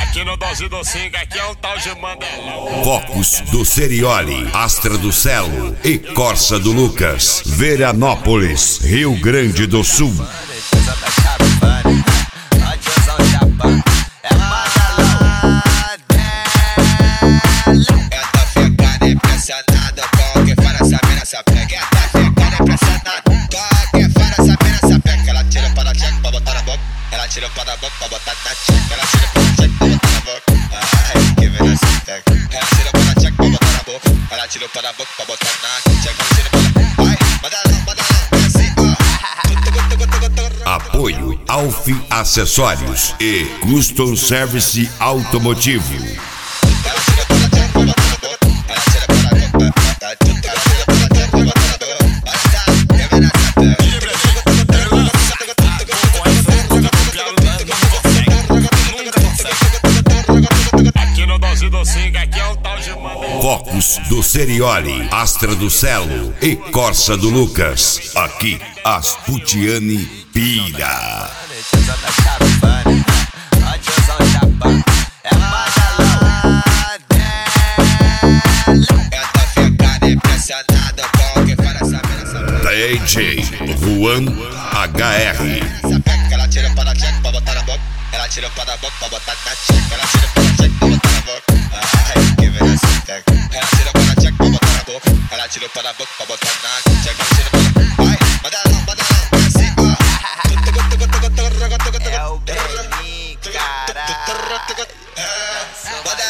Aqui no Dose do Singa, aqui é um tal de Mandelão. Focus do Serioli, Astra do Celo e Corsa do Lucas, Veranópolis, Rio Grande do Sul. Ela tira o pau da boca pra botar na tcheca. Ela tira o pau da tcheca pra botar na boca. Ai, que vira essa peca. Ela tira o pau da tcheca pra botar na boca. Ela tira o pau da boca pra botar na tcheca. Ela tira o pau da... Ai, manda não, assim, ó. Apoio Alfi Acessórios e Custom Service Automotivo. Ela tira o pau da tcheca pra botar na boca. Ela tira o pau da boca pra botar na tcheca. Ela tira o pau da tcheca pra botar na boca. Ai, que vira essa peca. Focus do Serioli, Astra do Celo e Corsa do Lucas. Aqui, as Putiane pira. DJ Juan HR. Ela tira o pau da tcheca pra botar na boca. Ela tira o pau da boca pra botar na tcheca. Ela tira o pau da tcheca pra botar na boca. Ai, que vira essa peca. Ela tira o pau da tcheca pra botar na boca. Ela tira o pau da boca pra botar na tcheca. Ela tira o pau da... Ai, manda não, assim, ó. É o Belinho, caralho.